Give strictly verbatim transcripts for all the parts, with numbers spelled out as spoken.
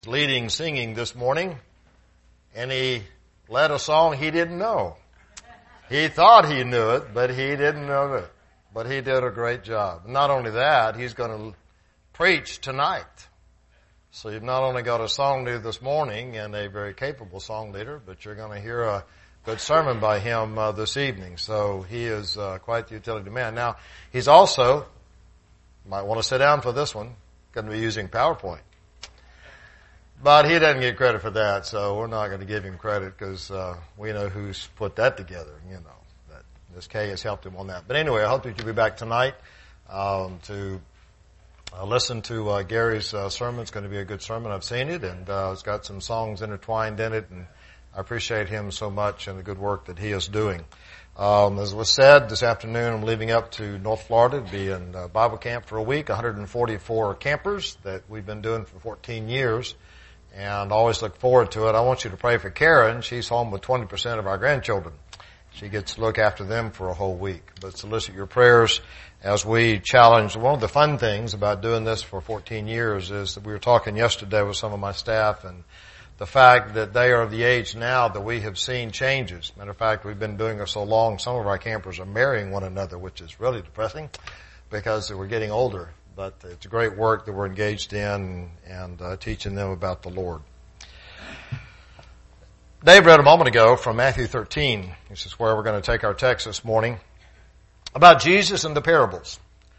Leading singing this morning, and he led a song he didn't know. He thought he knew it, but he didn't know it. But he did a great job. Not only that, he's going to preach tonight. So you've not only got a song leader this morning and a very capable song leader, but you're going to hear a good sermon by him uh, this evening. So he is uh, quite the utility man. Now, he's also, you might want to sit down for this one, going to be using PowerPoint. But he doesn't get credit for that, so we're not going to give him credit because uh, we know who's put that together. You know, that Miz Kay has helped him on that. But anyway, I hope that you'll be back tonight um, to uh, listen to uh, Gary's uh, sermon. It's going to be a good sermon. I've seen it, and uh, it's got some songs intertwined in it, and I appreciate him so much and the good work that he is doing. Um, as was said, this afternoon I'm leaving up to North Florida to be in uh, Bible camp for a week. one hundred forty-four campers that we've been doing for fourteen years. And always look forward to it. I want you to pray for Karen. She's home with twenty percent of our grandchildren. She gets to look after them for a whole week. But solicit your prayers as we challenge. One of the fun things about doing this for fourteen years is that we were talking yesterday with some of my staff, and the fact that they are of the age now that we have seen changes. Matter of fact, we've been doing it so long, some of our campers are marrying one another, which is really depressing because we're getting older. But it's great work that we're engaged in and uh, teaching them about the Lord. Dave read a moment ago from Matthew thirteen. This is where we're going to take our text this morning, about Jesus and the parables.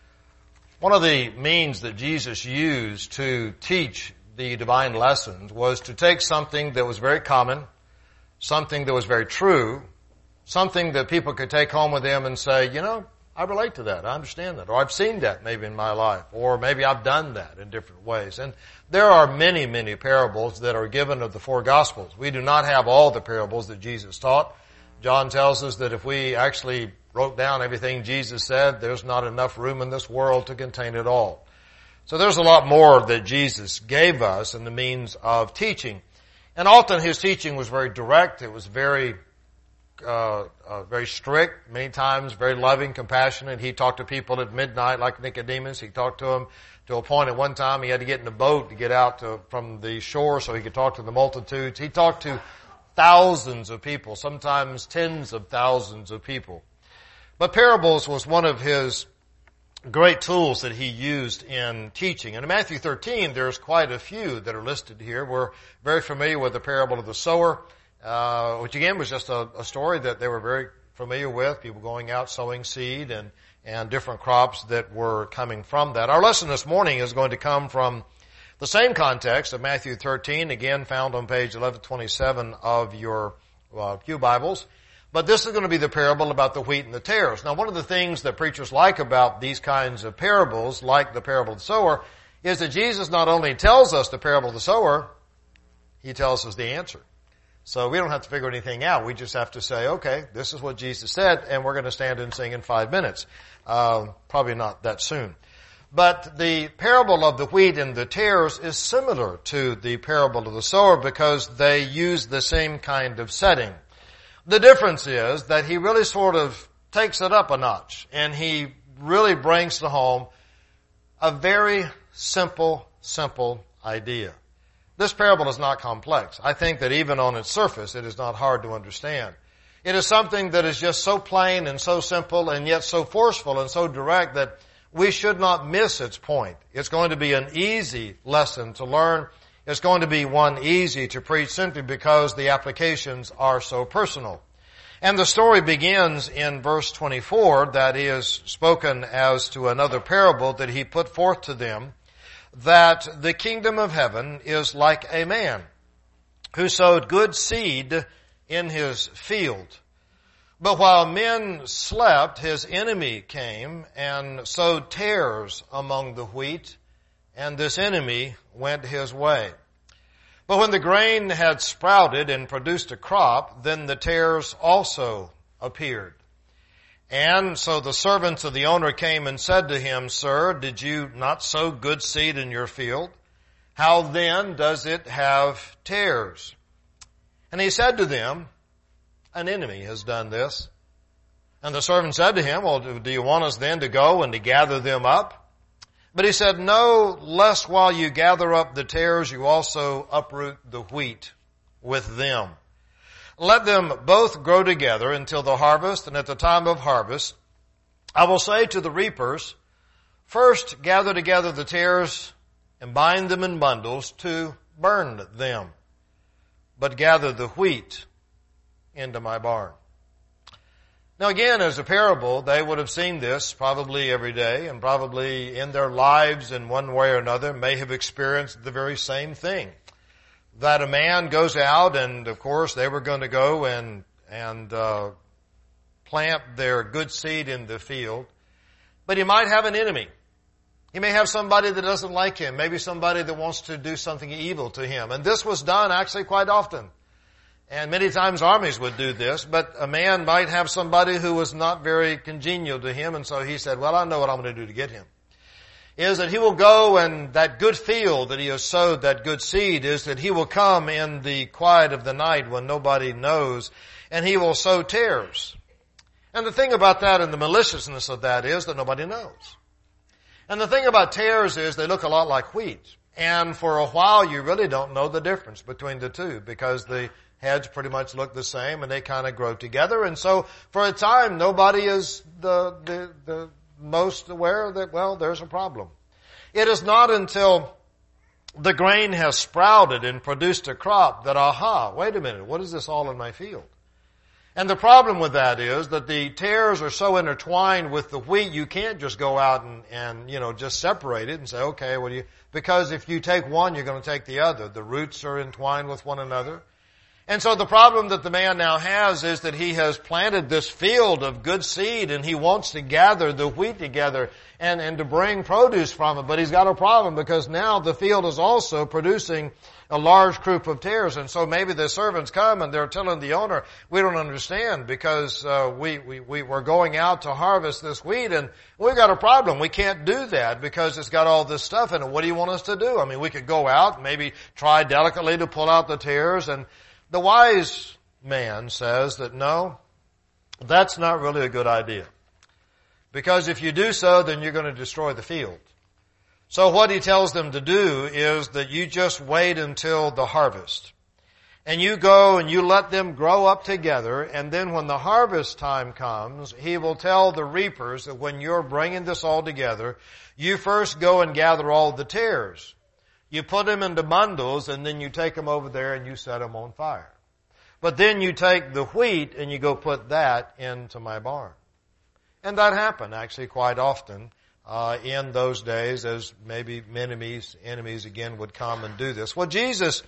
One of the means that Jesus used to teach the divine lessons was to take something that was very common, something that was very true, something that people could take home with them and say, you know, I relate to that. I understand that. Or I've seen that maybe in my life. Or maybe I've done that in different ways. And there are many, many parables that are given of the four Gospels. We do not have all the parables that Jesus taught. John tells us that if we actually wrote down everything Jesus said, there's not enough room in this world to contain it all. So there's a lot more that Jesus gave us in the means of teaching. And often his teaching was very direct. It was very Uh, uh, very strict, many times very loving, compassionate. He talked to people at midnight like Nicodemus. He talked to them to a point at one time he had to get in a boat to get out to, from the shore so he could talk to the multitudes. He talked to thousands of people, sometimes tens of thousands of people. But parables was one of his great tools that he used in teaching. And in Matthew thirteen, there's quite a few that are listed here. We're very familiar with the parable of the sower. Uh, which again was just a, a story that they were very familiar with, people going out sowing seed and, and different crops that were coming from that. Our lesson this morning is going to come from the same context of Matthew thirteen, again found on page eleven twenty-seven of your uh, Pew Bibles. But this is going to be the parable about the wheat and the tares. Now, one of the things that preachers like about these kinds of parables, like the parable of the sower, is that Jesus not only tells us the parable of the sower, he tells us the answer. So we don't have to figure anything out. We just have to say, okay, this is what Jesus said, and we're going to stand and sing in five minutes. Uh, probably not that soon. But the parable of the wheat and the tares is similar to the parable of the sower because they use the same kind of setting. The difference is that he really sort of takes it up a notch, and he really brings to home a very simple, simple idea. This parable is not complex. I think that even on its surface, it is not hard to understand. It is something that is just so plain and so simple and yet so forceful and so direct that we should not miss its point. It's going to be an easy lesson to learn. It's going to be one easy to preach simply because the applications are so personal. And the story begins in verse twenty-four that is spoken as to another parable that he put forth to them, that the kingdom of heaven is like a man who sowed good seed in his field. But while men slept, his enemy came and sowed tares among the wheat, and this enemy went his way. But when the grain had sprouted and produced a crop, then the tares also appeared. And so the servants of the owner came and said to him, Sir, did you not sow good seed in your field? How then does it have tares? And he said to them, An enemy has done this. And the servant said to him, Well, do you want us then to go and to gather them up? But he said, no, lest while you gather up the tares, you also uproot the wheat with them. Let them both grow together until the harvest, and at the time of harvest, I will say to the reapers, first gather together the tares and bind them in bundles to burn them, but gather the wheat into my barn. Now again, as a parable, they would have seen this probably every day, and probably in their lives in one way or another may have experienced the very same thing. That a man goes out, and of course they were going to go and and uh, plant their good seed in the field, but he might have an enemy. He may have somebody that doesn't like him, maybe somebody that wants to do something evil to him. And this was done actually quite often. And many times armies would do this, but a man might have somebody who was not very congenial to him, and so he said, well, I know what I'm going to do to get him. Is that he will go, and that good field that he has sowed, that good seed, is that he will come in the quiet of the night when nobody knows, and he will sow tares. And the thing about that and the maliciousness of that is that nobody knows. And the thing about tares is they look a lot like wheat. And for a while you really don't know the difference between the two, because the heads pretty much look the same and they kind of grow together. And so for a time nobody is the, the, the most aware that, well, there's a problem. It is not until the grain has sprouted and produced a crop that, aha, wait a minute, what is this all in my field? And the problem with that is that the tares are so intertwined with the wheat, you can't just go out and, and, you know, just separate it and say, okay, what do you, because if you take one, you're going to take the other. The roots are entwined with one another. And so the problem that the man now has is that he has planted this field of good seed, and he wants to gather the wheat together and, and to bring produce from it. But he's got a problem because now the field is also producing a large group of tares. And so maybe the servants come and they're telling the owner, we don't understand because uh, we, we, we, we're going out to harvest this wheat and we've got a problem. We can't do that because it's got all this stuff in it. What do you want us to do? I mean, we could go out, maybe try delicately to pull out the tares. And the wise man says that no, that's not really a good idea. Because if you do so, then you're going to destroy the field. So what he tells them to do is that you just wait until the harvest. And you go and you let them grow up together, and then when the harvest time comes, he will tell the reapers that when you're bringing this all together, you first go and gather all the tares. You put them into bundles, and then you take them over there and you set them on fire. But then you take the wheat and you go put that into my barn. And that happened actually quite often. Uh, in those days, as maybe enemies, enemies again would come and do this. Well, Jesus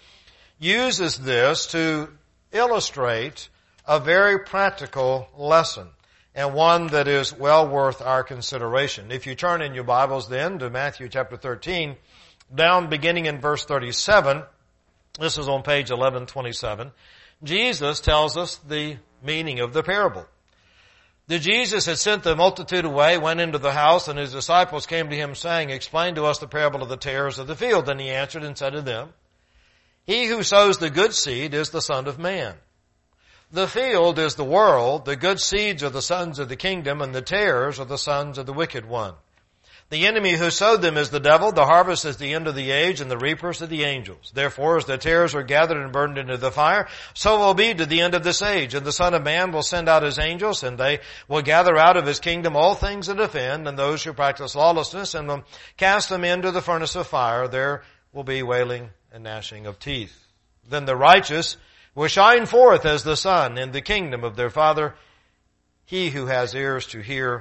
uses this to illustrate a very practical lesson, and one that is well worth our consideration. If you turn in your Bibles then to Matthew chapter thirteen, down beginning in verse thirty-seven, this is on page eleven twenty-seven, Jesus tells us the meaning of the parable. That Jesus had sent the multitude away, went into the house, and his disciples came to him saying, explain to us the parable of the tares of the field. Then he answered and said to them, he who sows the good seed is the Son of Man. The field is the world, the good seeds are the sons of the kingdom, and the tares are the sons of the wicked one. The enemy who sowed them is the devil. The harvest is the end of the age, and the reapers are the angels. Therefore, as the tares are gathered and burned into the fire, so will be to the end of this age. And the Son of Man will send out his angels, and they will gather out of his kingdom all things that offend, and those who practice lawlessness, and will cast them into the furnace of fire. There will be wailing and gnashing of teeth. Then the righteous will shine forth as the sun in the kingdom of their Father. He who has ears to hear,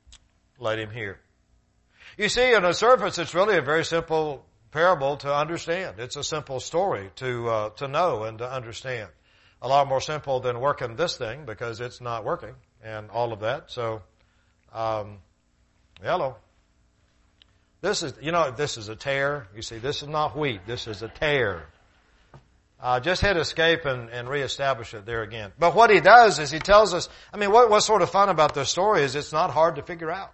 let him hear. You see, on the surface, it's really a very simple parable to understand. It's a simple story to uh, to know and to understand. A lot more simple than working this thing because it's not working and all of that. So, um, hello. This is, you know, this is a tare. You see, this is not wheat. This is a tare. Uh, just hit escape and, and reestablish it there again. But what he does is he tells us, I mean, what, what's sort of fun about this story is it's not hard to figure out.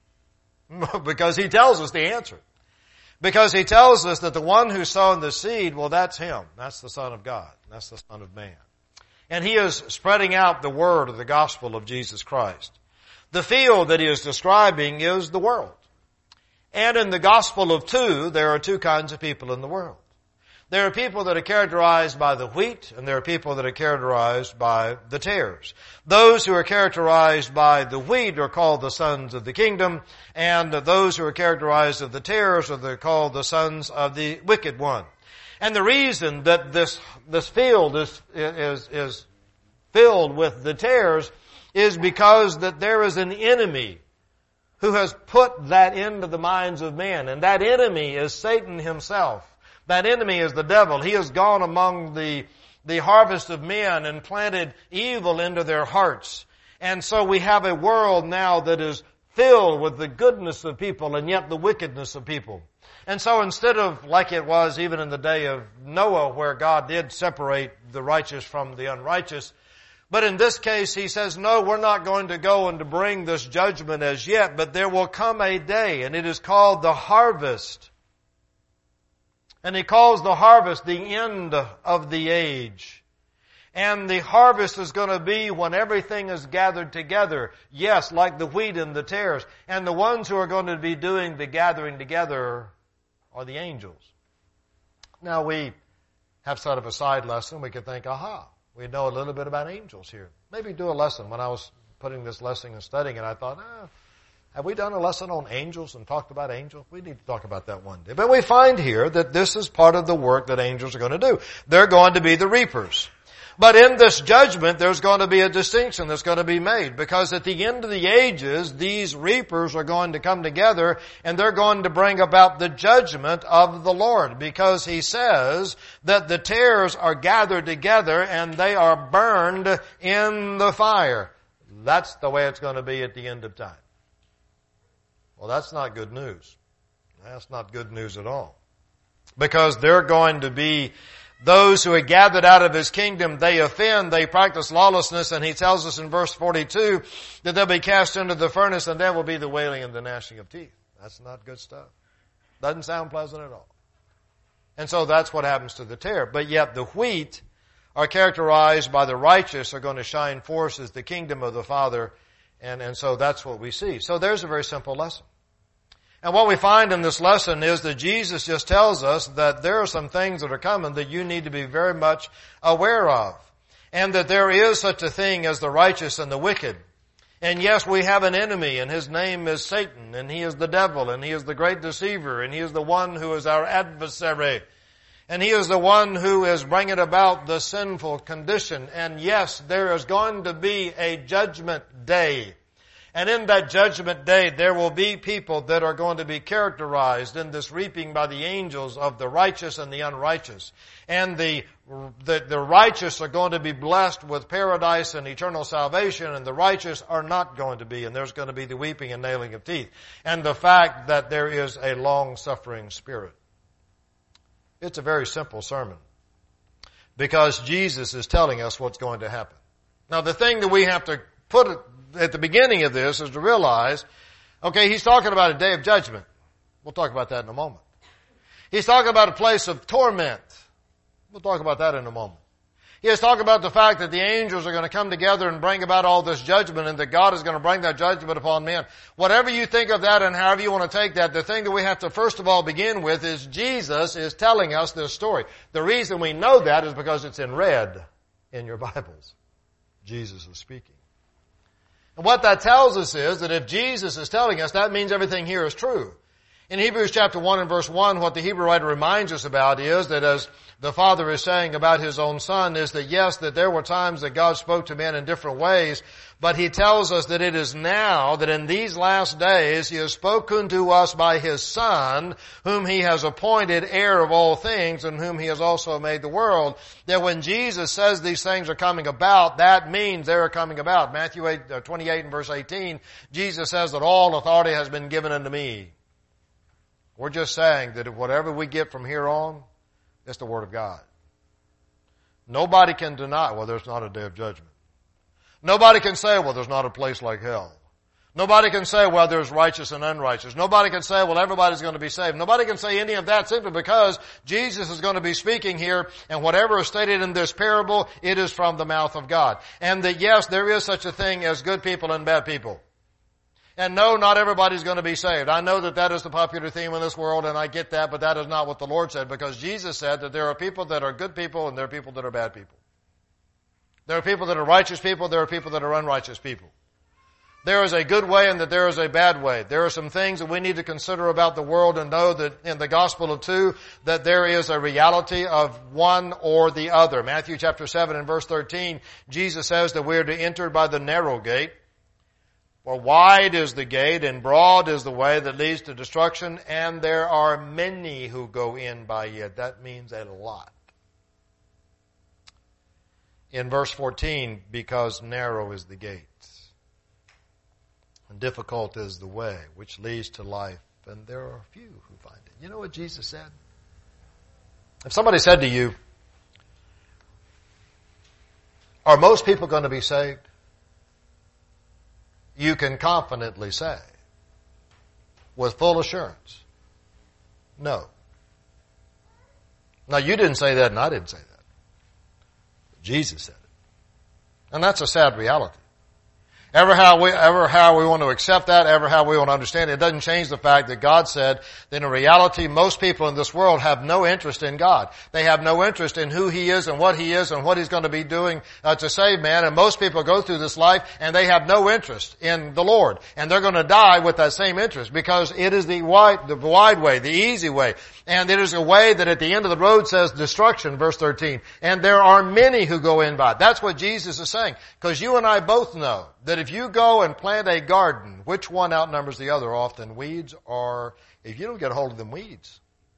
Because he tells us the answer. Because he tells us that the one who's sown the seed, well, that's him. That's the Son of God. That's the Son of Man. And he is spreading out the word of the gospel of Jesus Christ. The field that he is describing is the world. And in the gospel of two, there are two kinds of people in the world. There are people that are characterized by the wheat, and there are people that are characterized by the tares. Those who are characterized by the wheat are called the sons of the kingdom, and those who are characterized of the tares are called the sons of the wicked one. And the reason that this this field is is is filled with the tares is because that there is an enemy who has put that into the minds of men, and that enemy is Satan himself. That enemy is the devil. He has gone among the, the harvest of men and planted evil into their hearts. And so we have a world now that is filled with the goodness of people and yet the wickedness of people. And so instead of like it was even in the day of Noah where God did separate the righteous from the unrighteous, but in this case he says, no, we're not going to go and to bring this judgment as yet, but there will come a day, and it is called the harvest. And he calls the harvest the end of the age. And the harvest is going to be when everything is gathered together. Yes, like the wheat and the tares. And the ones who are going to be doing the gathering together are the angels. Now we have sort of a side lesson. We could think, aha, we know a little bit about angels here. Maybe do a lesson. When I was putting this lesson and studying it, I thought, ah, have we done a lesson on angels and talked about angels? We need to talk about that one day. But we find here that this is part of the work that angels are going to do. They're going to be the reapers. But in this judgment, there's going to be a distinction that's going to be made, because at the end of the ages, these reapers are going to come together and they're going to bring about the judgment of the Lord, because he says that the tares are gathered together and they are burned in the fire. That's the way it's going to be at the end of time. Well, that's not good news. That's not good news at all. Because they're going to be those who are gathered out of his kingdom. They offend, they practice lawlessness, and he tells us in verse forty-two that they'll be cast into the furnace, and there will be the wailing and the gnashing of teeth. That's not good stuff. Doesn't sound pleasant at all. And so that's what happens to the tare. But yet the wheat are characterized by the righteous are going to shine forth as the kingdom of the Father. And, and so that's what we see. So there's a very simple lesson. And what we find in this lesson is that Jesus just tells us that there are some things that are coming that you need to be very much aware of. And that there is such a thing as the righteous and the wicked. And yes, we have an enemy, and his name is Satan, and he is the devil, and he is the great deceiver, and he is the one who is our adversary. And he is the one who is bringing about the sinful condition. And yes, there is going to be a judgment day. And in that judgment day, there will be people that are going to be characterized in this reaping by the angels of the righteous and the unrighteous. And the, the, the righteous are going to be blessed with paradise and eternal salvation, and the righteous are not going to be. And there's going to be the weeping and gnashing of teeth. And the fact that there is a long-suffering spirit. It's a very simple sermon, because Jesus is telling us what's going to happen. Now, the thing that we have to put at the beginning of this is to realize, okay, he's talking about a day of judgment. We'll talk about that in a moment. He's talking about a place of torment. We'll talk about that in a moment. He is talking about the fact that the angels are going to come together and bring about all this judgment, and that God is going to bring that judgment upon men. Whatever you think of that and however you want to take that, the thing that we have to first of all begin with is Jesus is telling us this story. The reason we know that is because it's in red in your Bibles. Jesus is speaking. And what that tells us is that if Jesus is telling us, that means everything here is true. In Hebrews chapter one and verse one, what the Hebrew writer reminds us about is that, as the Father is saying about His own Son, is that yes, that there were times that God spoke to men in different ways, but He tells us that it is now, that in these last days, He has spoken to us by His Son, whom He has appointed heir of all things, and whom He has also made the world. That when Jesus says these things are coming about, that means they are coming about. Matthew eight, uh, twenty-eight and verse eighteen, Jesus says that all authority has been given unto me. We're just saying that whatever we get from here on, it's the Word of God. Nobody can deny, well, there's not a day of judgment. Nobody can say, well, there's not a place like hell. Nobody can say, well, there's righteous and unrighteous. Nobody can say, well, everybody's going to be saved. Nobody can say any of that simply because Jesus is going to be speaking here, and whatever is stated in this parable, it is from the mouth of God. And that, yes, there is such a thing as good people and bad people. And no, not everybody's going to be saved. I know that that is the popular theme in this world, and I get that, but that is not what the Lord said, because Jesus said that there are people that are good people and there are people that are bad people. There are people that are righteous people, there are people that are unrighteous people. There is a good way and that there is a bad way. There are some things that we need to consider about the world and know that in the gospel of two, that there is a reality of one or the other. Matthew chapter seven and verse thirteen, Jesus says that we are to enter by the narrow gate. For wide is the gate and broad is the way that leads to destruction, and there are many who go in by it. That means a lot. In verse fourteen, because narrow is the gate, and difficult is the way which leads to life, and there are few who find it. You know what Jesus said? If somebody said to you, are most people going to be saved? You can confidently say, with full assurance, no. Now, you didn't say that and I didn't say that. Jesus said it. And that's a sad reality. Ever how we, ever how we want to accept that, ever how we want to understand it, it doesn't change the fact that God said that in reality most people in this world have no interest in God. They have no interest in who He is and what He is and what He's going to be doing uh, to save man. And most people go through this life and they have no interest in the Lord. And they're going to die with that same interest because it is the wide, the wide way, the easy way. And it is a way that at the end of the road says destruction, verse thirteen. And there are many who go in by it. That's what Jesus is saying. Because you and I both know that if you go and plant a garden, which one outnumbers the other often, weeds or if you don't get a hold of them weeds?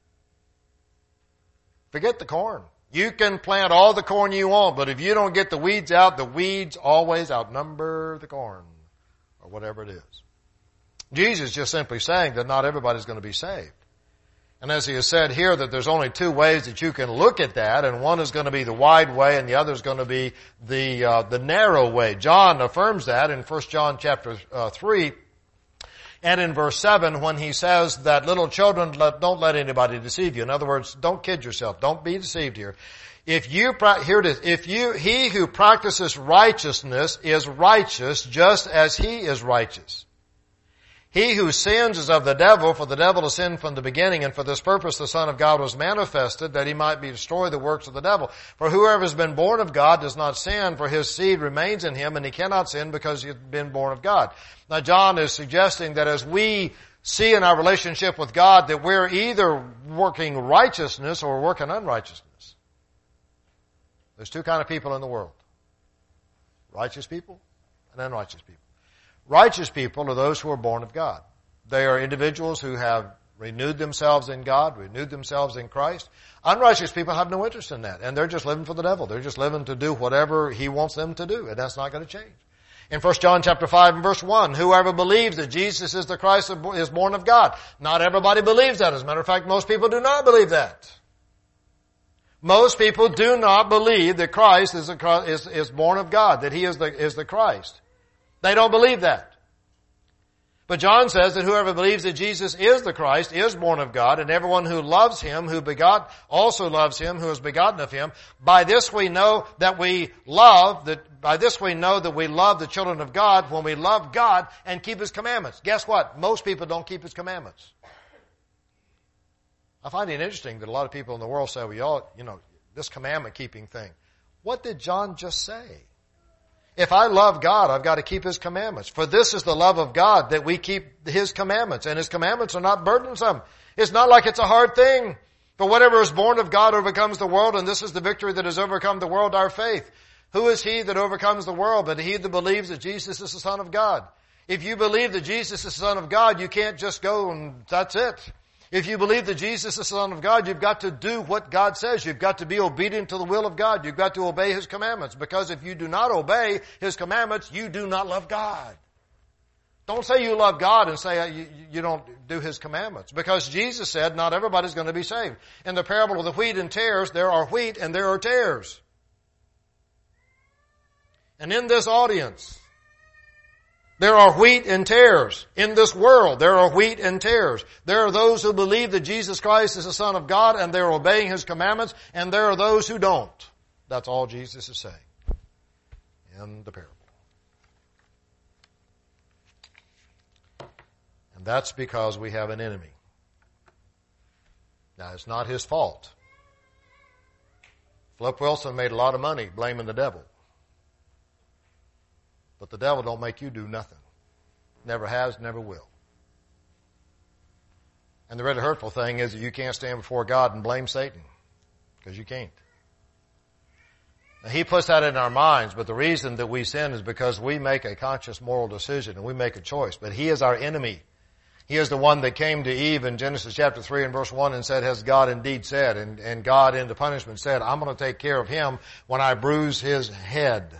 Forget the corn. You can plant all the corn you want, but if you don't get the weeds out, the weeds always outnumber the corn or whatever it is. Jesus is just simply saying that not everybody's going to be saved. And as he has said here that there's only two ways that you can look at that, and one is going to be the wide way and the other is going to be the uh, the narrow way. John affirms that in First John chapter uh, three and in verse seven when he says that little children, let, don't let anybody deceive you. In other words, don't kid yourself. Don't be deceived here. If you, here it is, if you, he who practices righteousness is righteous just as he is righteous. He who sins is of the devil, for the devil has sinned from the beginning, and for this purpose the Son of God was manifested, that he might be destroy the works of the devil. For whoever has been born of God does not sin, for his seed remains in him, and he cannot sin because he has been born of God. Now John is suggesting that as we see in our relationship with God that we're either working righteousness or working unrighteousness. There's two kind of people in the world. Righteous people and unrighteous people. Righteous people are those who are born of God. They are individuals who have renewed themselves in God, renewed themselves in Christ. Unrighteous people have no interest in that, and they're just living for the devil. They're just living to do whatever he wants them to do, and that's not going to change. In First John chapter five and verse one, whoever believes that Jesus is the Christ is born of God. Not everybody believes that. As a matter of fact, most people do not believe that. Most people do not believe that Christ is, a, is, is born of God, that he is the, is the Christ. They don't believe that. But John says that whoever believes that Jesus is the Christ is born of God, and everyone who loves him, who begot, also loves him, who is begotten of him. By this we know that we love, that by this we know that we love the children of God when we love God and keep his commandments. Guess what? Most people don't keep his commandments. I find it interesting that a lot of people in the world say, well, y'all, you know, this commandment keeping thing. What did John just say? If I love God, I've got to keep his commandments. For this is the love of God, that we keep his commandments. And his commandments are not burdensome. It's not like it's a hard thing. For whatever is born of God overcomes the world, and this is the victory that has overcome the world, our faith. Who is he that overcomes the world but he that believes that Jesus is the Son of God? If you believe that Jesus is the Son of God, you can't just go and that's it. If you believe that Jesus is the Son of God, you've got to do what God says. You've got to be obedient to the will of God. You've got to obey his commandments. Because if you do not obey his commandments, you do not love God. Don't say you love God and say you, you don't do his commandments. Because Jesus said not everybody's going to be saved. In the parable of the wheat and tares, there are wheat and there are tares. And in this audience, there are wheat and tares. In this world, there are wheat and tares. There are those who believe that Jesus Christ is the Son of God and they're obeying his commandments, and there are those who don't. That's all Jesus is saying in the parable. And that's because we have an enemy. Now, it's not his fault. Flip Wilson made a lot of money blaming the devil. But the devil don't make you do nothing. Never has, never will. And the really hurtful thing is that you can't stand before God and blame Satan. Because you can't. Now, he puts that in our minds, but the reason that we sin is because we make a conscious moral decision and we make a choice. But he is our enemy. He is the one that came to Eve in Genesis chapter three and verse one and said, has God indeed said? And, and God into punishment said, I'm going to take care of him when I bruise his head.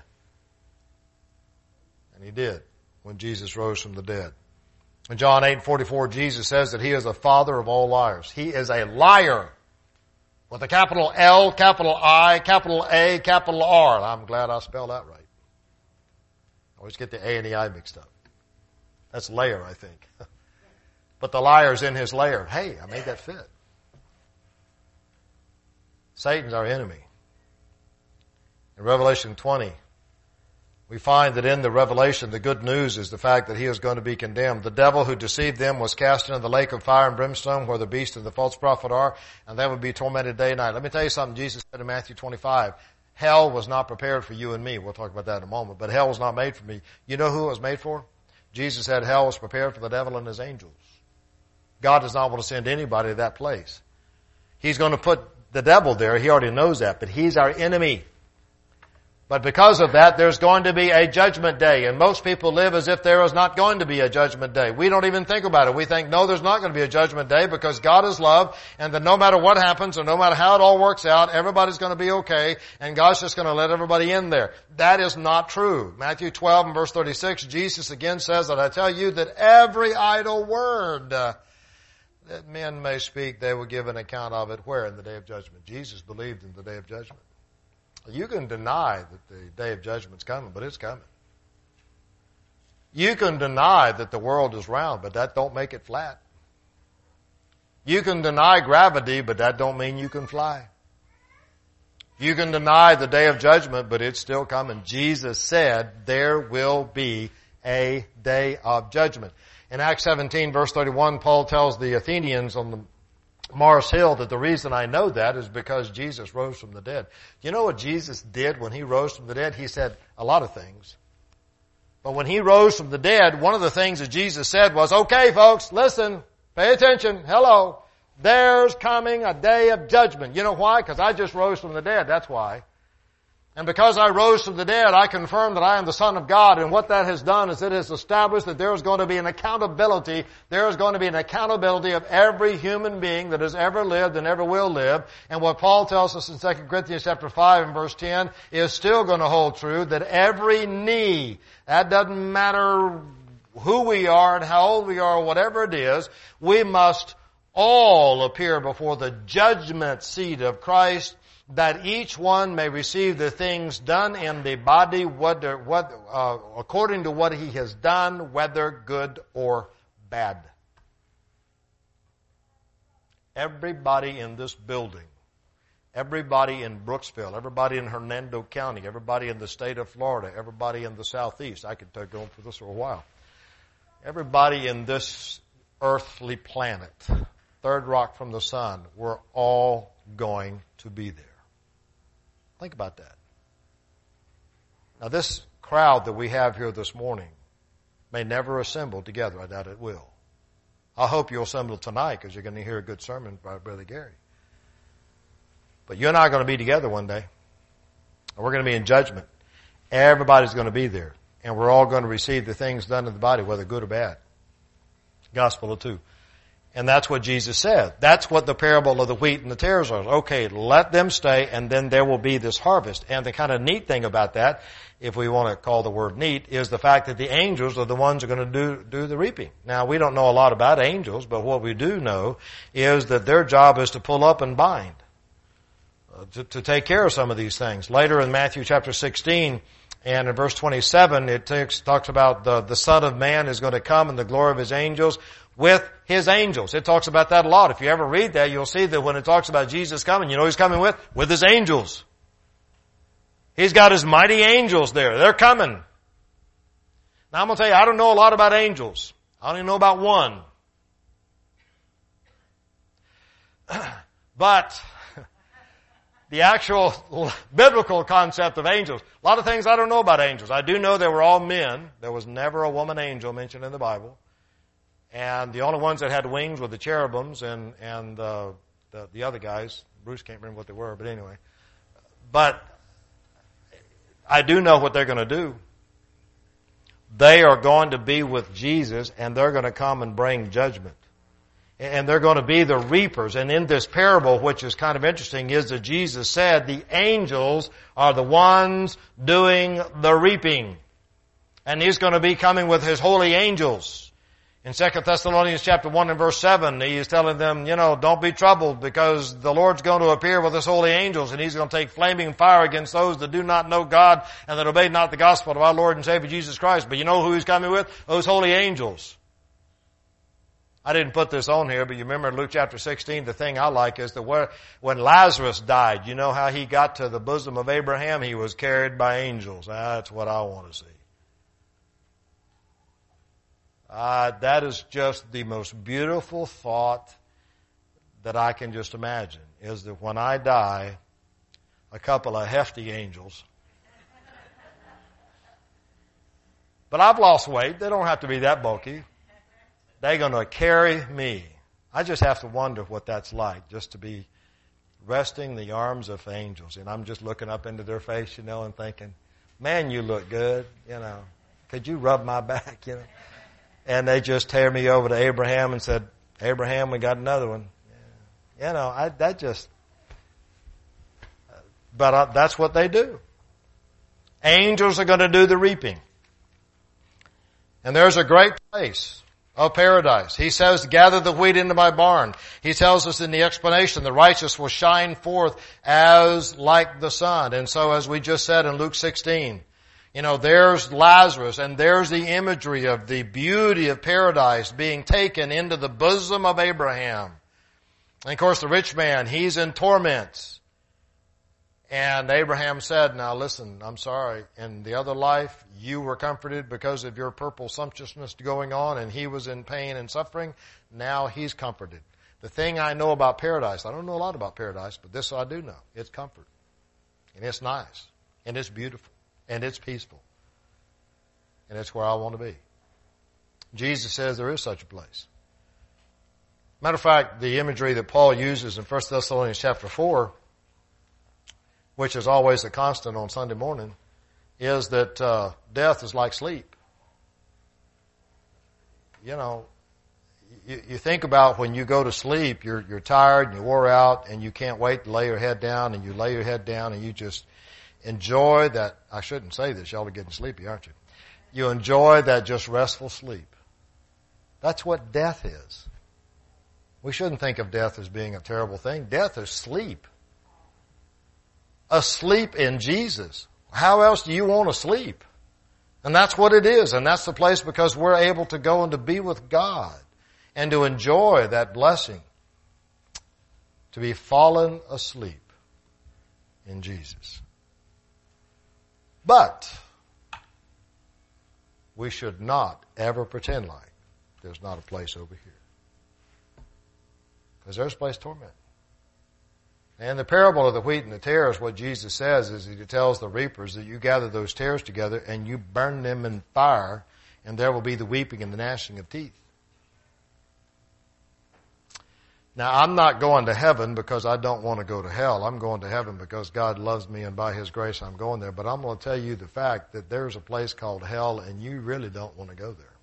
And he did when Jesus rose from the dead. In John eight forty-four, Jesus says that he is the father of all liars. He is a liar with a capital L, capital I, capital A, capital R. And I'm glad I spelled that right. I always get the A and the I mixed up. That's layer, I think. But the liar's in his lair. Hey, I made that fit. Satan's our enemy. In Revelation twenty, we find that in the revelation, the good news is the fact that he is going to be condemned. The devil who deceived them was cast into the lake of fire and brimstone where the beast and the false prophet are, and they will be tormented day and night. Let me tell you something Jesus said in Matthew twenty-five. Hell was not prepared for you and me. We'll talk about that in a moment. But hell was not made for me. You know who it was made for? Jesus said hell was prepared for the devil and his angels. God does not want to send anybody to that place. He's going to put the devil there. He already knows that, but he's our enemy. But because of that, there's going to be a judgment day. And most people live as if there is not going to be a judgment day. We don't even think about it. We think, no, there's not going to be a judgment day because God is love and that no matter what happens or no matter how it all works out, everybody's going to be okay and God's just going to let everybody in there. That is not true. Matthew twelve and verse thirty-six, Jesus again says that I tell you that every idle word uh, that men may speak, they will give an account of it. Where? In the day of judgment. Jesus believed in the day of judgment. You can deny that the day of judgment's coming, but it's coming. You can deny that the world is round, but that don't make it flat. You can deny gravity, but that don't mean you can fly. You can deny the day of judgment, but it's still coming. Jesus said there will be a day of judgment. In Acts seventeen verse thirty-one, Paul tells the Athenians on the Mars Hill that the reason I know that is because Jesus rose from the dead. You know what Jesus did when he rose from the dead? He said a lot of things. But when he rose from the dead, one of the things that Jesus said was, okay folks, listen, pay attention, hello, there's coming a day of judgment. You know why? Because I just rose from the dead, that's why. And because I rose from the dead, I confirm that I am the Son of God. And what that has done is it has established that there is going to be an accountability. There is going to be an accountability of every human being that has ever lived and ever will live. And what Paul tells us in Second Corinthians chapter five and verse ten is still going to hold true, that every knee, that doesn't matter who we are and how old we are or whatever it is, we must all appear before the judgment seat of Christ, that each one may receive the things done in the body, whether, what, uh, according to what he has done, whether good or bad. Everybody in this building, everybody in Brooksville, everybody in Hernando County, everybody in the state of Florida, everybody in the Southeast, I could go on for this for a while. Everybody in this earthly planet, third rock from the sun, we're all going to be there. Think about that. Now this crowd that we have here this morning may never assemble together. I doubt it will. I hope you'll assemble tonight because you're going to hear a good sermon by Brother Gary. But you and I are going to be together one day. And we're going to be in judgment. Everybody's going to be there. And we're all going to receive the things done in the body, whether good or bad. Gospel of two. And that's what Jesus said. That's what the parable of the wheat and the tares are. Okay, let them stay, and then there will be this harvest. And the kind of neat thing about that, if we want to call the word neat, is the fact that the angels are the ones who are going to do, do the reaping. Now, we don't know a lot about angels, but what we do know is that their job is to pull up and bind, uh, to, to take care of some of these things. Later in Matthew chapter sixteen, and in verse twenty-seven, it takes, talks about the, the Son of Man is going to come in the glory of his angels with his angels. It talks about that a lot. If you ever read that, you'll see that when it talks about Jesus coming, you know he's coming with? With his angels. He's got his mighty angels there. They're coming. Now I'm going to tell you, I don't know a lot about angels. I don't even know about one. But the actual biblical concept of angels, a lot of things I don't know about angels. I do know they were all men. There was never a woman angel mentioned in the Bible. And the only ones that had wings were the cherubims and, and uh, the, the other guys. Bruce can't remember what they were, but anyway. But I do know what they're going to do. They are going to be with Jesus, and they're going to come and bring judgment. And they're going to be the reapers. And in this parable, which is kind of interesting, is that Jesus said the angels are the ones doing the reaping. And He's going to be coming with His holy angels. In Second Thessalonians chapter one and verse seven, He is telling them, you know, don't be troubled because the Lord's going to appear with His holy angels and He's going to take flaming fire against those that do not know God and that obey not the gospel of our Lord and Savior Jesus Christ. But you know who He's coming with? Those holy angels. I didn't put this on here, but you remember in Luke chapter sixteen, the thing I like is that when Lazarus died, you know how he got to the bosom of Abraham? He was carried by angels. That's what I want to see. Uh, that is just the most beautiful thought that I can just imagine, is that when I die, a couple of hefty angels. But I've lost weight. They don't have to be that bulky. They're going to carry me. I just have to wonder what that's like, just to be resting in the arms of angels. And I'm just looking up into their face, you know, and thinking, man, you look good, you know. Could you rub my back, you know? And they just tear me over to Abraham and said, Abraham, we got another one. You know, I, that just, but uh, that's what they do. Angels are going to do the reaping. And there's a great place of paradise. He says, gather the wheat into my barn. He tells us in the explanation, the righteous will shine forth as like the sun. And so as we just said in Luke sixteen, you know, there's Lazarus and there's the imagery of the beauty of paradise being taken into the bosom of Abraham. And of course the rich man, he's in torments. And Abraham said, now listen, I'm sorry, in the other life, you were comforted because of your purple sumptuousness going on, and he was in pain and suffering. Now he's comforted. The thing I know about paradise, I don't know a lot about paradise, but this I do know. It's comfort. And it's nice. And it's beautiful. And it's peaceful. And it's where I want to be. Jesus says there is such a place. Matter of fact, the imagery that Paul uses in First Thessalonians chapter four, which is always a constant on Sunday morning, is that uh, death is like sleep. You know, you, you think about when you go to sleep, you're, you're tired and you wore out and you can't wait to lay your head down, and you lay your head down and you just enjoy that. I shouldn't say this. Y'all are getting sleepy, aren't you? You enjoy that just restful sleep. That's what death is. We shouldn't think of death as being a terrible thing. Death is sleep. Asleep in Jesus. How else do you want to sleep? And that's what it is. And that's the place because we're able to go and to be with God and to enjoy that blessing. To be fallen asleep in Jesus. But we should not ever pretend like there's not a place over here. Because there's a place of torment. And the parable of the wheat and the tares, what Jesus says is He tells the reapers that you gather those tares together and you burn them in fire, and there will be the weeping and the gnashing of teeth. Now, I'm not going to heaven because I don't want to go to hell. I'm going to heaven because God loves me, and by His grace I'm going there. But I'm going to tell you the fact that there's a place called hell, and you really don't want to go there.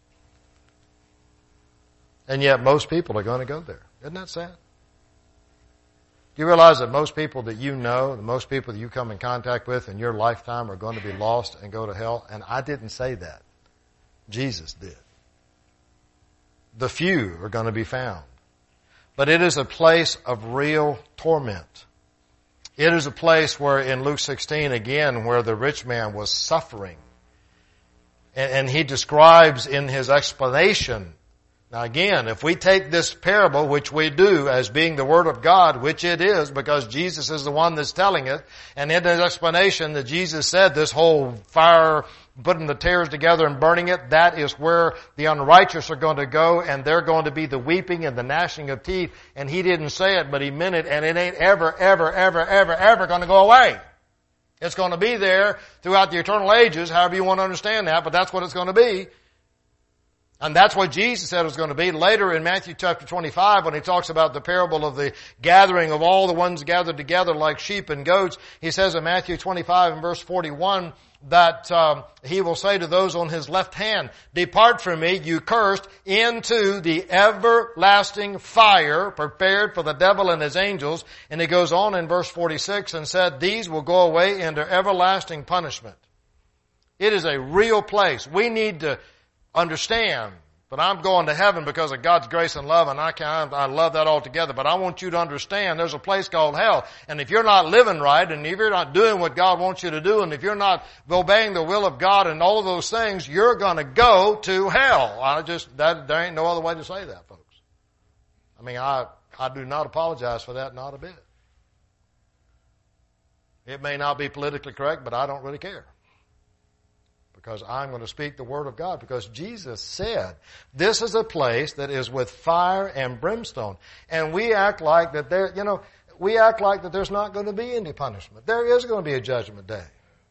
And yet most people are going to go there. Isn't that sad? Do you realize that most people that you know, the most people that you come in contact with in your lifetime are going to be lost and go to hell? And I didn't say that. Jesus did. The few are going to be found. But it is a place of real torment. It is a place where in Luke sixteen, again, where the rich man was suffering. And, and he describes in his explanation. Now again, if we take this parable, which we do, as being the Word of God, which it is, because Jesus is the one that's telling it, and in his explanation that Jesus said this whole fire putting the tares together and burning it. That is where the unrighteous are going to go, and they're going to be the weeping and the gnashing of teeth. And he didn't say it, but he meant it, and it ain't ever, ever, ever, ever, ever going to go away. It's going to be there throughout the eternal ages, however you want to understand that, but that's what it's going to be. And that's what Jesus said it was going to be. Later in Matthew chapter twenty-five, when he talks about the parable of the gathering of all the ones gathered together like sheep and goats, he says in Matthew twenty-five and verse forty-one that um, he will say to those on his left hand, "Depart from me, you cursed, into the everlasting fire prepared for the devil and his angels." And he goes on in verse forty-six and said, "These will go away into everlasting punishment." It is a real place. We need to understand, but I'm going to heaven because of God's grace and love, and I can I love that altogether. But I want you to understand there's a place called hell, and if you're not living right, and if you're not doing what God wants you to do, and if you're not obeying the will of God and all of those things, you're going to go to hell. I just that there ain't no other way to say that, folks. I mean, I I do not apologize for that, not a bit. It may not be politically correct, but I don't really care. Because I'm going to speak the word of God. Because Jesus said, this is a place that is with fire and brimstone. And we act like that there, you know, we act like that there's not going to be any punishment. There is going to be a judgment day.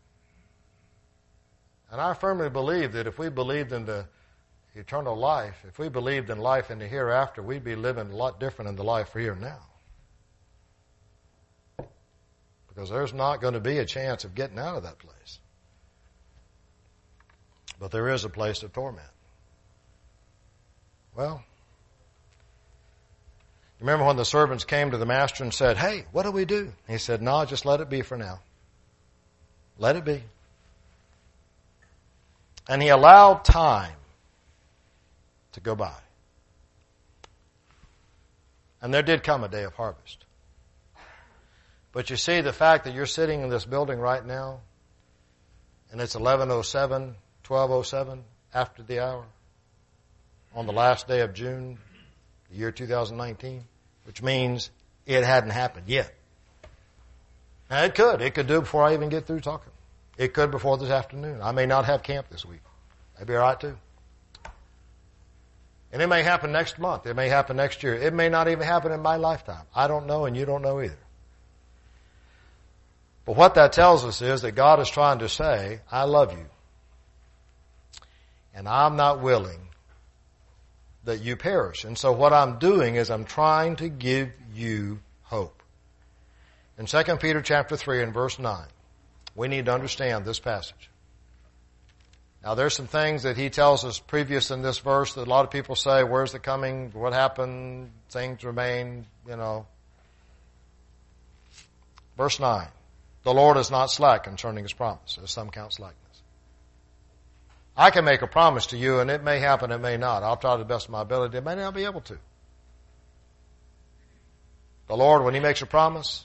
And I firmly believe that if we believed in the eternal life, if we believed in life in the hereafter, we'd be living a lot different in the life here and now. Because there's not going to be a chance of getting out of that place. But there is a place of torment. Well, remember when the servants came to the master and said, "Hey, what do we do?" He said, "No, just let it be for now. Let it be." And he allowed time to go by. And there did come a day of harvest. But you see, the fact that you're sitting in this building right now, and it's eleven oh seven, twelve oh seven after the hour on the last day of June, the year two thousand nineteen, which means it hadn't happened yet. Now it could. It could do it before I even get through talking. It could before this afternoon. I may not have camp this week. That'd be all right too. And it may happen next month. It may happen next year. It may not even happen in my lifetime. I don't know, and you don't know either. But what that tells us is that God is trying to say, I love you. And I'm not willing that you perish. And so what I'm doing is I'm trying to give you hope. In Second Peter chapter three and verse nine, we need to understand this passage. Now there's some things that he tells us previous in this verse that a lot of people say, where's the coming? What happened? Things remain, you know. Verse nine, the Lord is not slack concerning his promise, as some count slackness. I can make a promise to you, and it may happen, it may not. I'll try to the best of my ability. It may not be able to. The Lord, when he makes a promise,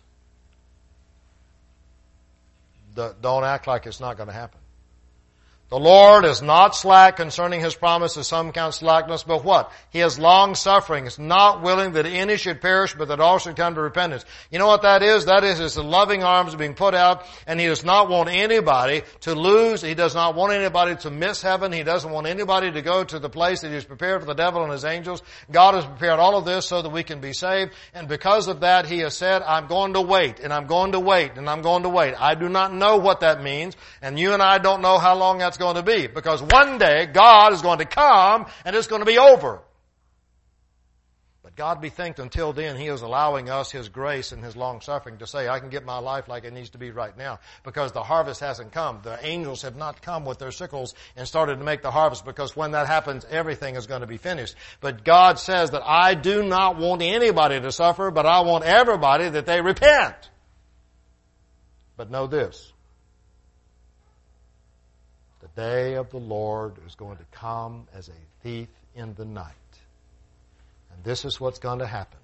don't act like it's not going to happen. The Lord is not slack concerning his promise, as some count slackness, but what? He is long-suffering. Is not willing that any should perish, but that all should come to repentance. You know what that is? That is, his loving arms being put out, and he does not want anybody to lose. He does not want anybody to miss heaven. He doesn't want anybody to go to the place that he's prepared for the devil and his angels. God has prepared all of this so that we can be saved, and because of that, he has said, I'm going to wait, and I'm going to wait, and I'm going to wait. I do not know what that means, and you and I don't know how long that's going to be, because one day God is going to come and it's going to be over. But God be thanked, until then he is allowing us his grace and his long suffering to say, I can get my life like it needs to be right now, because the harvest hasn't come. The angels have not come with their sickles and started to make the harvest, because when that happens, everything is going to be finished. But God says that I do not want anybody to suffer, but I want everybody that they repent. But know this. The day of the Lord is going to come as a thief in the night. And this is what's going to happen.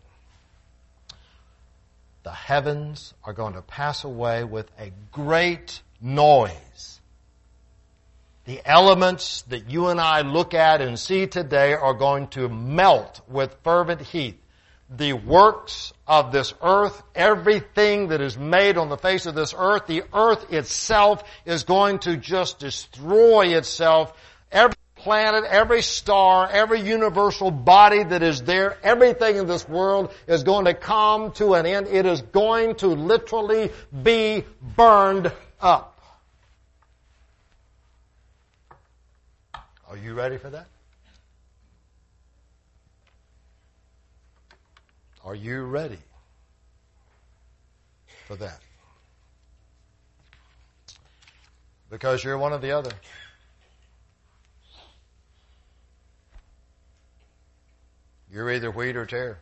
The heavens are going to pass away with a great noise. The elements that you and I look at and see today are going to melt with fervent heat. the works of this earth, everything that is made on the face of this earth, the earth itself is going to just destroy itself. Every planet, every star, every universal body that is there, everything in this world is going to come to an end. It is going to literally be burned up. Are you ready for that? Are you ready for that? Because you're one or the other. You're either wheat or tare.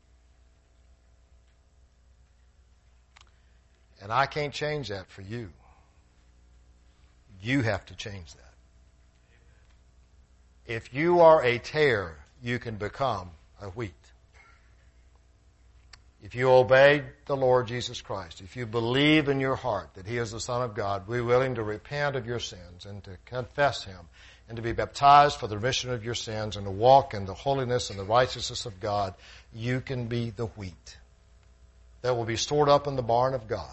And I can't change that for you. You have to change that. If you are a tare, you can become a wheat. If you obey the Lord Jesus Christ, if you believe in your heart that He is the Son of God, be willing to repent of your sins and to confess Him and to be baptized for the remission of your sins and to walk in the holiness and the righteousness of God, you can be the wheat that will be stored up in the barn of God.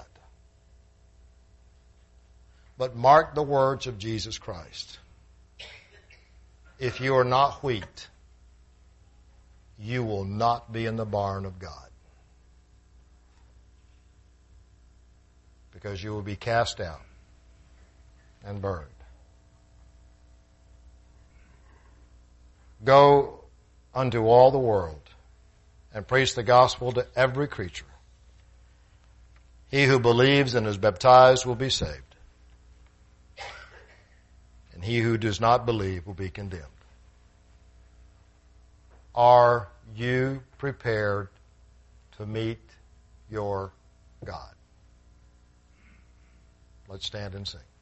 But mark the words of Jesus Christ. If you are not wheat, you will not be in the barn of God. Because you will be cast out and burned. Go unto all the world and preach the gospel to every creature. He who believes and is baptized will be saved. And he who does not believe will be condemned. Are you prepared to meet your God? Let's stand and sing.